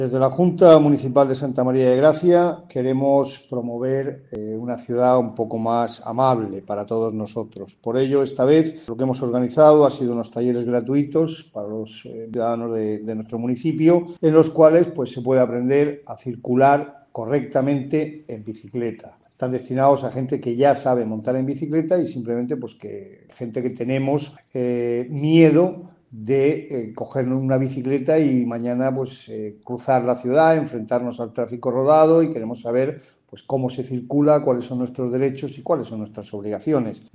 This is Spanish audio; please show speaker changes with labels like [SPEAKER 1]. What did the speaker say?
[SPEAKER 1] Desde la Junta Municipal de Santa María de Gracia queremos promover una ciudad un poco más amable para todos nosotros. Por ello, esta vez lo que hemos organizado ha sido unos talleres gratuitos para los ciudadanos de nuestro municipio, en los cuales pues, se puede aprender a circular correctamente en bicicleta. Están destinados a gente que ya sabe montar en bicicleta y simplemente pues que gente que tenemos miedo de coger una bicicleta y mañana pues cruzar la ciudad, enfrentarnos al tráfico rodado y queremos saber pues cómo se circula, cuáles son nuestros derechos y cuáles son nuestras obligaciones.